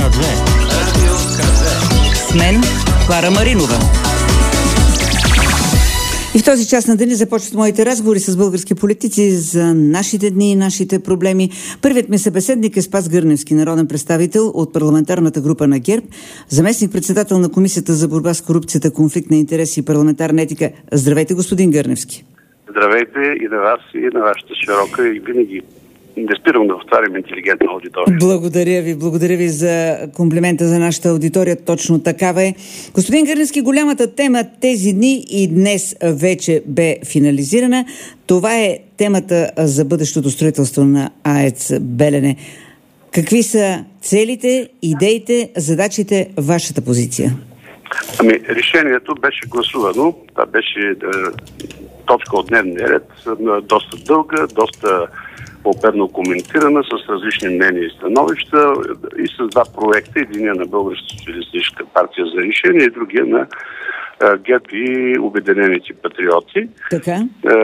Казе. Радио Казе. С мен Клара Маринова. И в този час на деня започват моите разговори с български политици за нашите дни и нашите проблеми. Първият ми събеседник е Спас Гърневски, народен представител от парламентарната група на ГЕРБ, заместник-председател на Комисията за борба с корупцията, конфликт на интереси и парламентарна етика. Здравейте, господин Гърневски. Здравейте и на вас, и на вашата широка и винаги не спирам да повтарям интелигентна аудитория. Благодаря ви за комплимента за нашата аудитория. Точно такава е. Господин Гърневски, голямата тема тези дни и днес вече бе финализирана. Това е темата за бъдещото строителство на АЕЦ Белене. Какви са целите, идеите, задачите, вашата позиция? Решението беше гласувано. Това беше точка от дневния ред, доста дълга, доста обемно коментирана, с различни мнения и становища и с два проекта. Единия на Българската социалистическа партия за решение и другия на ГЕРБ и Обединените патриоти. Така.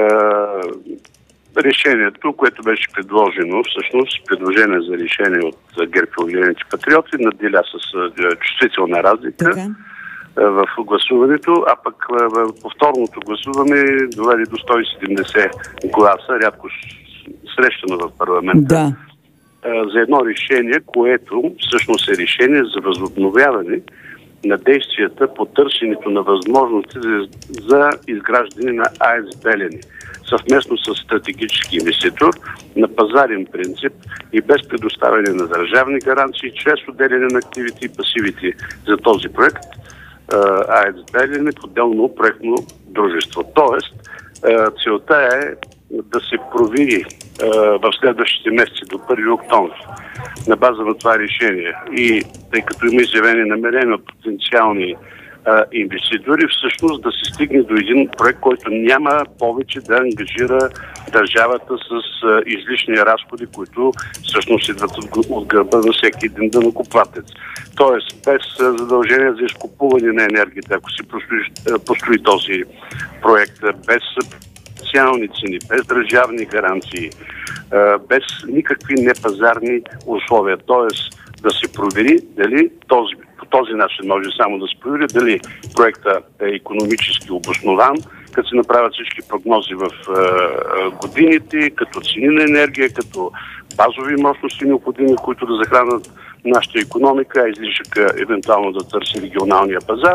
Решението, което беше предложено, всъщност предложение за решение от ГЕРБ и Обединените патриоти, надделя с чувствителна разлика. Така в гласуването, а пък повторното гласуване доведе до 170 гласа, рядко срещано в парламента, да, за едно решение, което всъщност е решение за възобновяване на действията по търсенето на възможности за изграждане на АЕЦ Белене, съвместно с стратегически инвеститор на пазарен принцип и без предоставяне на държавни гаранции, чрез отделяне на активите и пасивите за този проект АЕЦ Белене в отделно проектно дружество. Тоест, целта е да се провери в следващите месеци до 1 октомври на база на това решение и тъй като има изявени намерения от потенциални инвеститори, всъщност да се стигне до един проект, който няма повече да ангажира държавата с излишни разходи, които всъщност идват от гърба на всеки един данъкоплатец. Тоест, без задължение за изкупуване на енергията, ако се построи този проект, без социални цени, без държавни гаранции, без никакви непазарни условия. Тоест, да се провери дали по този начин може само да се провери дали проектът е икономически обоснован, като се направят всички прогнози в годините, като цени на енергия, като базови мощности необходими, които да захранят нашата икономика, а излишъка евентуално да търси регионалния пазар.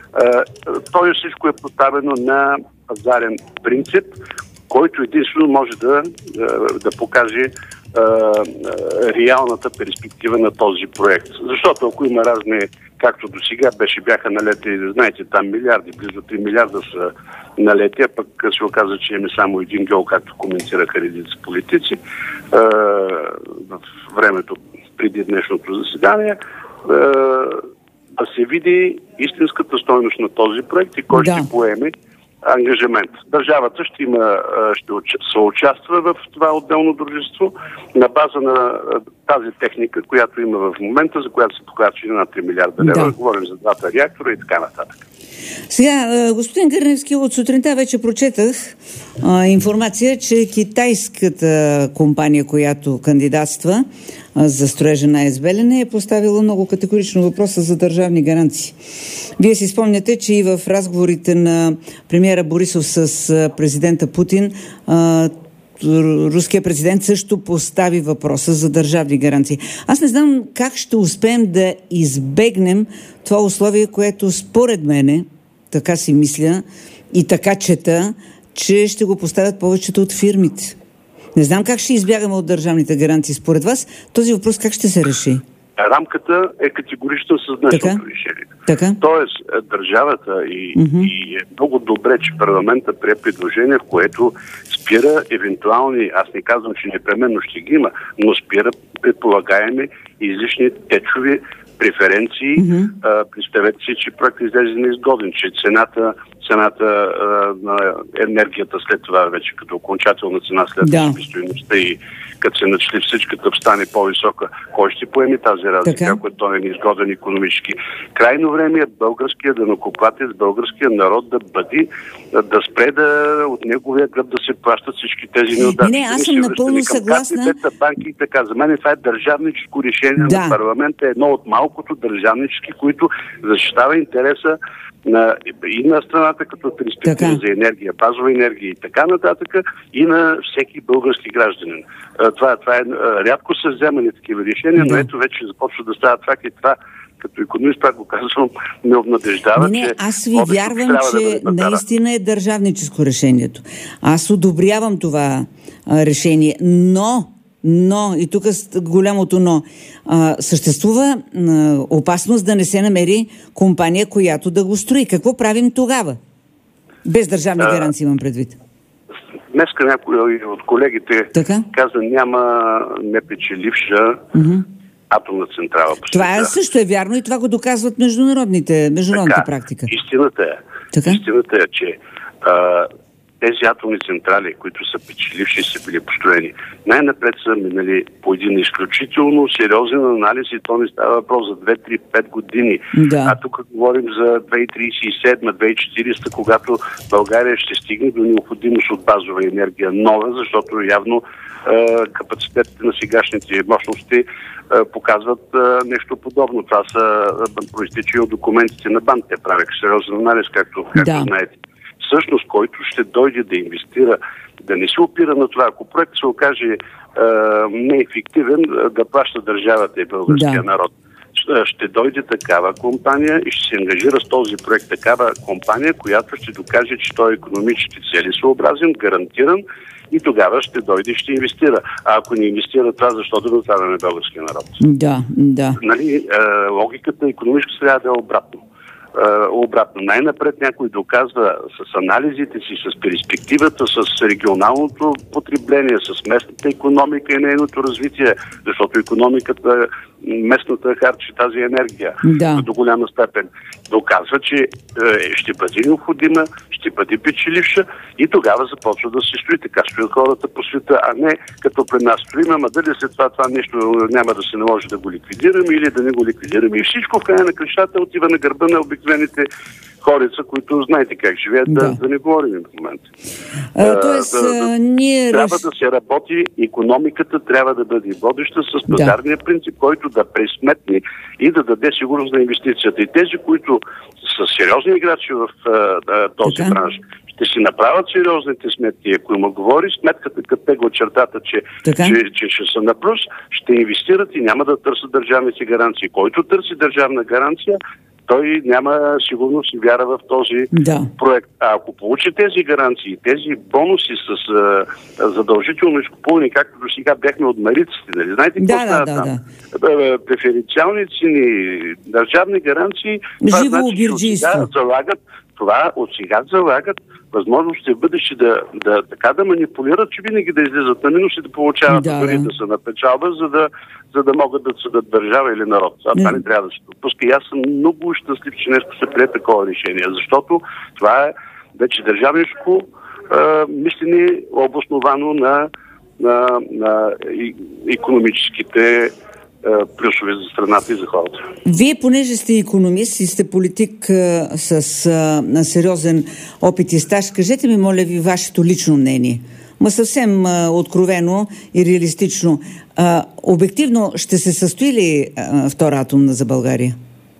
Той всичко е поставено на пазарен принцип, който единствено може да покаже реалната перспектива на този проект. Защото ако има разни, както до сега бяха налети, знаете, там милиарди, близо 3 милиарда са налети, а пък се оказа, че има само един гол, както коментираха редици политици в времето преди днешното заседание, да се види истинската стойност на този проект и кой ще поеме ангажимент. Държавата ще съучаства в това отделно дружество на база на тази техника, която има в момента, за която се похарчи на 3 милиарда лева. Да. Говорим за двата реактора и така нататък. Сега, господин Гърневски, от сутринта вече прочетах информация, че китайската компания, която кандидатства за строежа на АЕЦ Белене, е поставила много категорично въпроса за държавни гаранции. Вие си спомняте, че и в разговорите на премиера Борисов с президента Путин, руският президент също постави въпроса за държавни гаранции. Аз не знам как ще успеем да избегнем това условие, което според мене, така си мисля и така чета, че ще го поставят повечето от фирмите. Не знам как ще избягаме от държавните гаранции. Според вас този въпрос как ще се реши? Рамката е категорична с днешното решение. Така? Тоест, държавата и е много добре, че парламента прие предложение, в което спира евентуални, аз не казвам, че непременно ще ги има, но спира предполагаеми излишни течови преференции. Представете си, че проект излезе неизгоден, че цената цената на енергията след това вече като окончателна цена след себестойността и като се начали всичката стане по-висока, кой ще поеме тази разлика, ако той е неизгоден икономически? Крайно време е българския данъкоплатец, българския народ да спре от неговия гръб да се плащат всички тези неудачи. Не, аз съм напълно съгласна. Банки и така. За мен това е държавническо решение на парламента, едно от малкото държавнически, които защитава интереса и на страната като перспектива за енергия, базова енергия и така нататък, и на всеки български гражданин. Това е рядко се вземани такива решения, но ето вече започва да става факт и това като икономист, пак го казвам, ме обнадеждава, че... Аз ви вярвам, че наистина е държавническо решението. Аз одобрявам това решение, но, и тук голямото но, съществува опасност да не се намери компания, която да го строи. Какво правим тогава? Без държавни гаранции имам предвид. Днеска някой от колегите каза, няма непечеливша атомна централа. Това също е вярно и това го доказват международната практика. Истината е, че тези атомни централи, които са печеливши, са били построени. Най-напред са минали по един изключително сериозен анализ и то не става въпрос за 2, 3, 5 години. А тук говорим за 2037-2040, когато България ще стигне до необходимост от базова енергия нова, защото явно капацитетите на сегашните мощности показват нещо подобно. Това са проистичи от документите на БАН. Те правяха сериозен анализ, както знаете. Всъщност, който ще дойде да инвестира, да не се опира на това. Ако проект се окаже неефективен, да плаща държавата и българския народ. Ще дойде такава компания и ще се ангажира с този проект такава компания, която ще докаже, че той е икономически целесъобразен, гарантиран и тогава ще дойде и ще инвестира. А ако не инвестира това, защо да оставяме българския народ? Логиката икономически трябва да е обратно. Най-напред някой доказва с анализите си, с перспективата, с регионалното потребление, с местната икономика и нейното развитие, защото икономиката, местната харчи тази енергия до голяма степен. Доказва, че ще бъде необходима, ще бъде печеливша и тогава започва да се строи. Така стоят хората по света, а не като при нас строим, ама дали след това нещо няма да се наложи да го ликвидираме или да не го ликвидираме. И всичко в края на кръщата отива на гърба на обикновените хорица, които знаете как живеят, да не говорим в момента. Трябва да се работи, икономиката трябва да бъде водеща с пазарния принцип, който да пресметне и да даде сигурност на инвестицията. И тези, които са сериозни играчи в този бранш, ще си направят сериозните сметки. Ако им говори сметката, като тегла чертата, че ще са на плюс, ще инвестират и няма да търсят държавните гаранции. Който търси държавна гаранция, той няма сигурност и вяра в този проект. А ако получи тези гаранции, тези бонуси с задължително изкупуване, както до сега бяхме от мариците, нали? Знаете какво става там? Преференциални цени, държавни гаранции, това значи, че от сега залагат възможности в бъдеще да манипулират, че винаги да излизат на минус и да получават дори да са на печалба, за да могат да съдат държава или народ. Това не трябва да се допуска. И аз съм много щастлив, че нещо се прие такова решение, защото това е вече държавническо мислене, обосновано на икономическите плюсове за страната и за хората. Вие, понеже сте икономист и сте политик с сериозен опит и стаж, кажете ми, моля ви, вашето лично мнение. Съвсем откровено и реалистично. Обективно ще се състои ли втора атомна за България?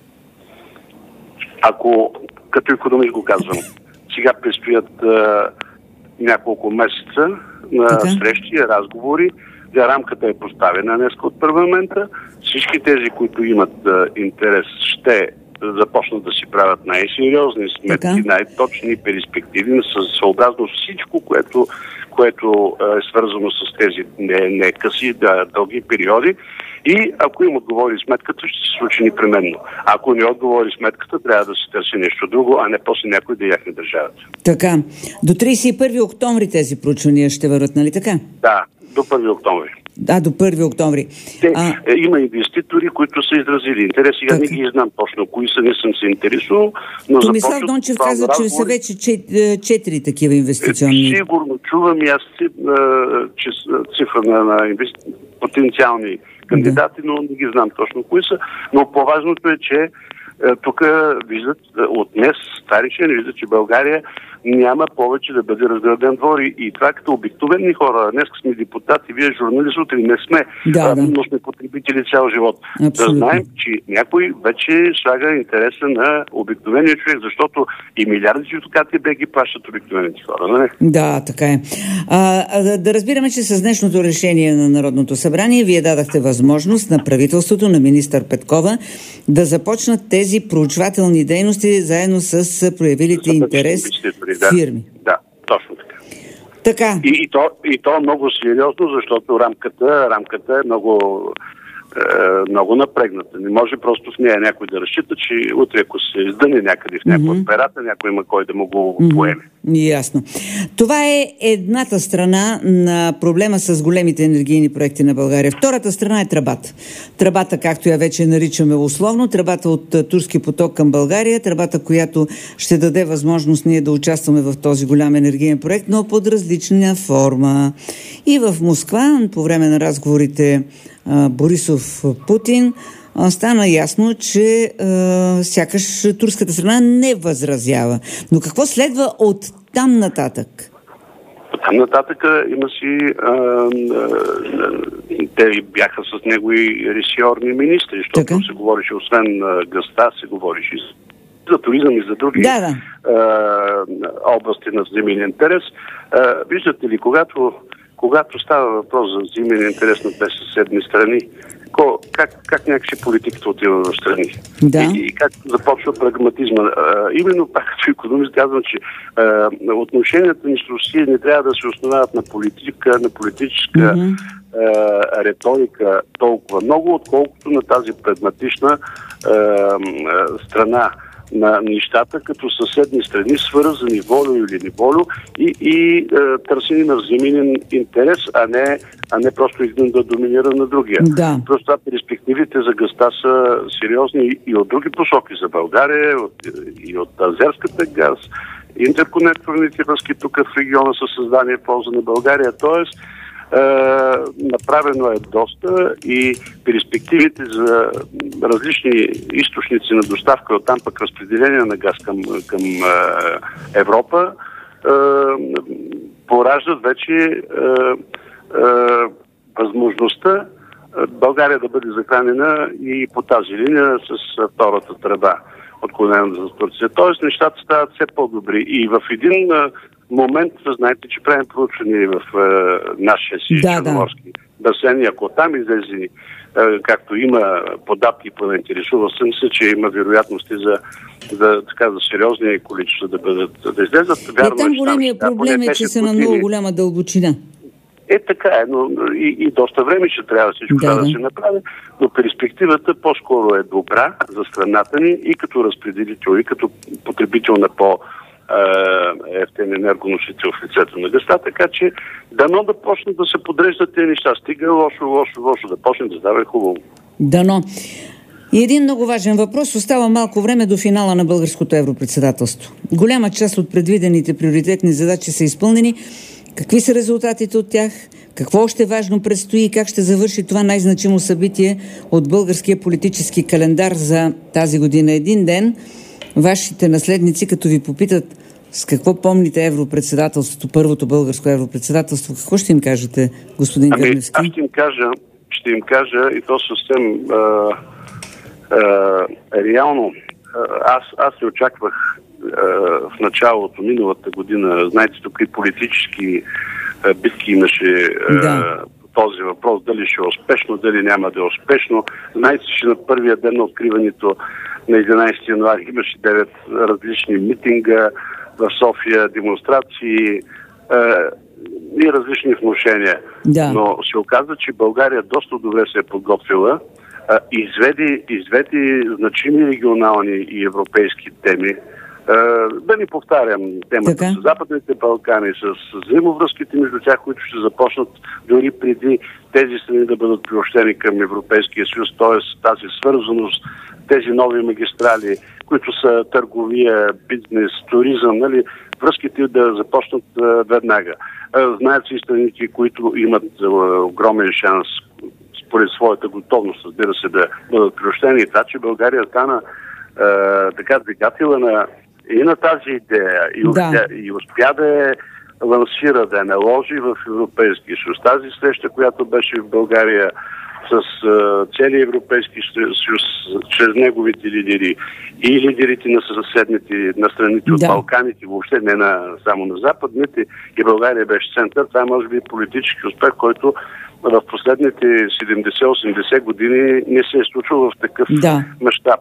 Ако като икономист го казвам, сега предстоят няколко месеца на срещи, разговори. Рамката е поставена днес от парламента. Всички тези, които имат интерес, ще започнат да си правят най-сериозни сметки, най-точни перспективи, съобразно всичко, което е свързано с тези не къси, дълги периоди. И ако им отговори сметката, ще се случи непременно. Ако не отговори сметката, трябва да се търси нещо друго, а не после някой да яхне държавата. Така. До 31 октомври тези проучвания ще върват, нали така? Да, до 1 октомври. До 1 октомври. Има инвеститори, които са изразили интерес. Сега не ги знам точно кои са, не съм се интересувал. Томислав Дончев каза, че са вече 4 такива инвестиционни. Сигурно чувам и аз цифра на потенциални кандидати, но не ги знам точно кои са. Но по-важното е, че тук виждат, от днес старичен виждат, че България няма повече да бъде разграден двор и това като обикновени хора. Днес сме депутати, вие журналисти, утре не сме, но сме потребители цял живот. Абсолютно. Да знаем, че някой вече слага интереса на обикновения човек, защото и милиарди чистокати ги плащат обикновените хора, не? Да, така е. Да разбираме, че с днешното решение на Народното събрание вие дадахте възможност на правителството, на министър Петкова, да започнат тези проучвателни дейности заедно с проявилите интерес фирми. Да, точно така. И то е много сериозно, защото рамката е много напрегната. Не може просто в нея някой да разчита, че утре ако се издъне някъде в някоя от перата, някой има кой да му го поеме. Ясно. Това е едната страна на проблема с големите енергийни проекти на България. Втората страна е тръбата. Тръбата, както я вече наричаме условно, тръбата от Турски поток към България, тръбата, която ще даде възможност ние да участваме в този голям енергиен проект, но под различна форма. И в Москва, по време на разговорите Борисов-Путин, стана ясно, че сякаш турската страна не възразява. Но какво следва от там нататък? Там нататък има си... те бяха с него и ресорни министри, защото се говореше, освен газта, се говореше за туризъм и за други области на взаимен интерес. Виждате ли, когато става въпрос за взаимен интерес на две съседни страни, как някакси политиката отива в страни? И как започва прагматизма? Именно пак като икономист казвам, че отношенията ни с Русия не трябва да се основават на политика, на политическа риторика толкова много, отколкото на тази прагматична страна на нещата, като съседни страни, свързани волю или неволю и търсени на взаимен интерес, а не просто един да доминира на другия. Просто това перспективите за газта са сериозни и от други посоки за България, и от азерската газ, интерконекторните връзки тук в региона са създание в полза на България. Тоест, направено е доста и перспективите за различни източници на доставка, оттам пък разпределение на газ към Европа пораждат вече възможността България да бъде захранена и по тази линия с втората тръба, отклонена за Турция. Тоест нещата стават все по-добри и в един момент, знаете, че правим проучване в нашия си черноморски басен и ако там излезе, както има податки, поинтересува съм се, че има вероятности за сериозни количества да излезат. Вярно, там големия проблем е, че са на много голяма дълбочина. Така е, но и доста време ще трябва всичко да се направи, но перспективата по-скоро е добра за страната ни и като разпределител, и като потребител на ефтен енергоносител в лицето на газта, така че дано да почнат да се подреждат тези неща. Стига лошо, да почне да става хубаво. Дано. И един много важен въпрос. Остава малко време до финала на българското европредседателство. Голяма част от предвидените приоритетни задачи са изпълнени. Какви са резултатите от тях? Какво още важно предстои и как ще завърши това най-значимо събитие от българския политически календар за тази година? Един ден вашите наследници, като ви попитат с какво помните европредседателството, първото българско европредседателство, какво ще им кажете, господин Гърневски? Аз ще им кажа и то съвсем реално. Аз се очаквах в началото, миналата година, знаете, тук и политически битки имаше този въпрос, дали ще е успешно, дали няма да е успешно. Знаете, че на първия ден на откриването на 11 януари имаше 9 различни митинга в София, демонстрации и различни внушения. Но се оказа, че България доста добре се е подготвила, изведи значими регионални и европейски теми Да не повтарям темата с Западните Балкани, с взаимовръзките между тях, които ще започнат дори преди тези страни да бъдат приобщени към Европейския съюз, т.е. тази свързаност, тези нови магистрали, които са търговия, бизнес, туризъм, нали, връзките да започнат веднага. Знаят си страните, които имат огромен шанс според своята готовност, разбира се, да бъдат приобщени. Така че България стана така двигателя и на тази идея и успя да я лансира, да я наложи в Европейския съюз. Тази среща, която беше в България с целия Европейски съюз, чрез неговите лидери и лидерите на съседните, на страните от Балканите, въобще не само на западните, и България беше център. Това може би политически успех, който в последните 70-80 години не се е случил в такъв мащаб.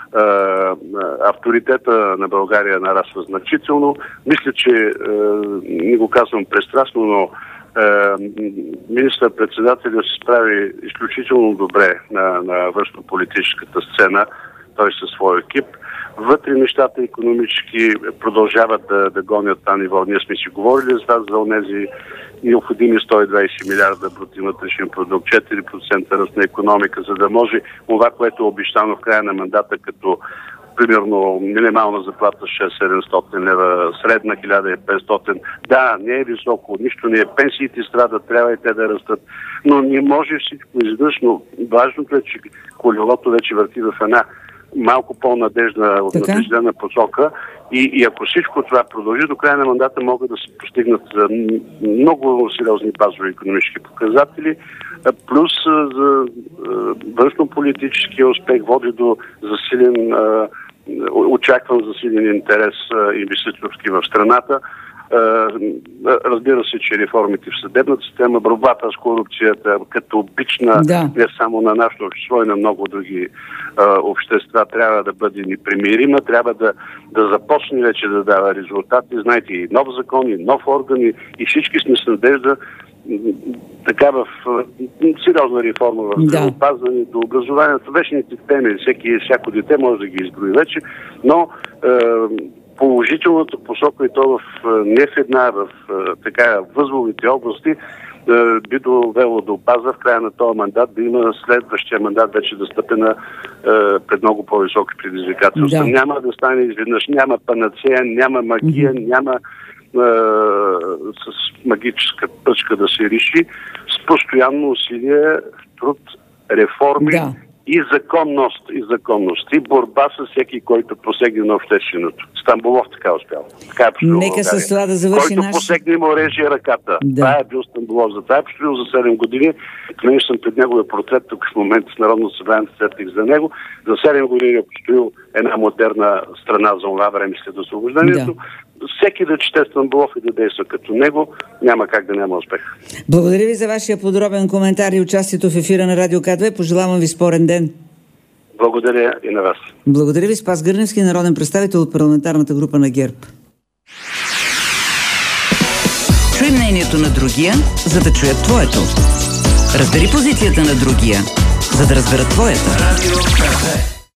Авторитета на България нараства значително. Мисля, че не го казвам пристрастно, но министър-председателят се справи изключително добре на външнополитическата сцена, той със своя екип. Вътре нещата икономически продължават да гонят това ниво. Ние сме си говорили за онези необходими 120 милиарда брутен вътрешен продукт, 4% ръст на икономика, за да може това, което е обещано в края на мандата, като примерно минимална заплата 600-700 лева, средна 1500. Да, не е високо, нищо не е. Пенсиите страдат, трябва и те да растат. Но не може всичко изведнъж, но важното е, че колелото вече върти в една малко по-надежна, надеждена посока. И ако всичко това продължи, до края на мандата могат да се постигнат много сериозни базови икономически показатели, плюс за външнополитическия успех води до засилен, очакван засилен интерес инвеститорски в страната. Разбира се, че реформите в съдебната система, борбата с корупцията, като обична не само на нашето общество и на много други общества, трябва да бъде непримирима, трябва да започне вече да дава резултати. Знаете, и нов закон, и нов орган, и всички сме с надежда така в сериозна реформа в здравеопазването, до образованието, вечните теми, всяко дете може да ги изброи вече, но положителната посока и то не в една, в така възловите области би довело до база в края на този мандат да има следващия мандат вече да стъпи пред много по-високи предизвикателства. Няма да стане изведнъж, няма панацея, няма магия, няма с магическа пръчка да се реши, с постоянно усилие, труд, реформи и законност, и борба с всеки, който посегне на общественото. Стамболов така успял. Нека с това да завърши който посегне му реже ръката. Това е бил Стамболов. За това е построил за 7 години. Мен съм пред неговия портрет тук в момента с Народното събрание, сетих за него. За 7 години е построил една модерна страна за това време след освобождението. Всеки да чете Стамболов и да действа като него, няма как да няма успех. Благодаря ви за вашия подробен коментар и участието в ефира на Радио К2. Пожелавам ви спорен ден. Благодаря и на вас. Благодаря ви, Спас Гърневски, народен представител от парламентарната група на ГЕРБ. Чуй мнението на другия, за да чуят твоето. Разбери позицията на другия, за да разберат твоята.